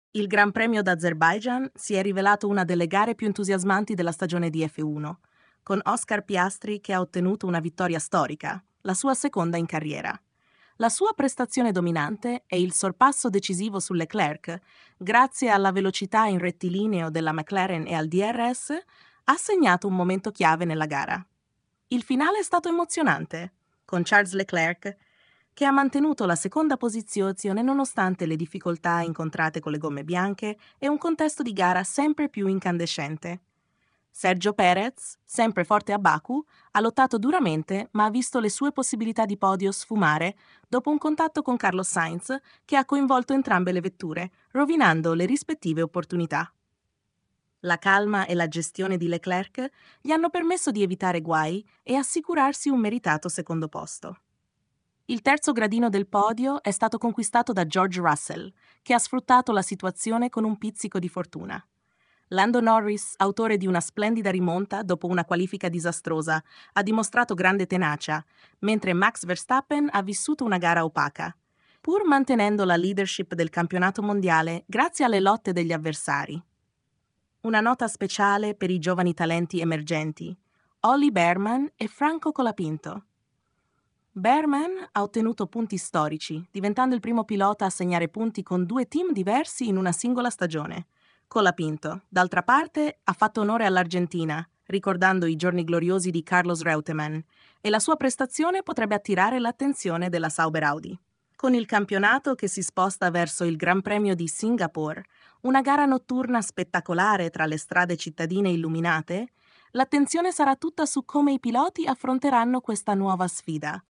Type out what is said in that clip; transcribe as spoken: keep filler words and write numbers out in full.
Il Gran Premio d'Azerbaijan si è rivelato una delle gare più entusiasmanti della stagione di F uno, con Oscar Piastri che ha ottenuto una vittoria storica, la sua seconda in carriera. La sua prestazione dominante e il sorpasso decisivo su Leclerc, grazie alla velocità in rettilineo della McLaren e al D R S, ha segnato un momento chiave nella gara. Il finale è stato emozionante, con Charles Leclerc che ha mantenuto la seconda posizione nonostante le difficoltà incontrate con le gomme bianche e un contesto di gara sempre più incandescente. Sergio Perez, sempre forte a Baku, ha lottato duramente ma ha visto le sue possibilità di podio sfumare dopo un contatto con Carlos Sainz che ha coinvolto entrambe le vetture, rovinando le rispettive opportunità. La calma e la gestione di Leclerc gli hanno permesso di evitare guai e assicurarsi un meritato secondo posto. Il terzo gradino del podio è stato conquistato da George Russell, che ha sfruttato la situazione con un pizzico di fortuna. Lando Norris, autore di una splendida rimonta dopo una qualifica disastrosa, ha dimostrato grande tenacia, mentre Max Verstappen ha vissuto una gara opaca, pur mantenendo la leadership del campionato mondiale grazie alle lotte degli avversari. Una nota speciale per i giovani talenti emergenti, Ollie Behrman e Franco Colapinto. Behrman ha ottenuto punti storici, diventando il primo pilota a segnare punti con due team diversi in una singola stagione. Colapinto, d'altra parte, ha fatto onore all'Argentina, ricordando i giorni gloriosi di Carlos Reutemann, e la sua prestazione potrebbe attirare l'attenzione della Sauber Audi. Con il campionato che si sposta verso il Gran Premio di Singapore, una gara notturna spettacolare tra le strade cittadine illuminate, l'attenzione sarà tutta su come i piloti affronteranno questa nuova sfida.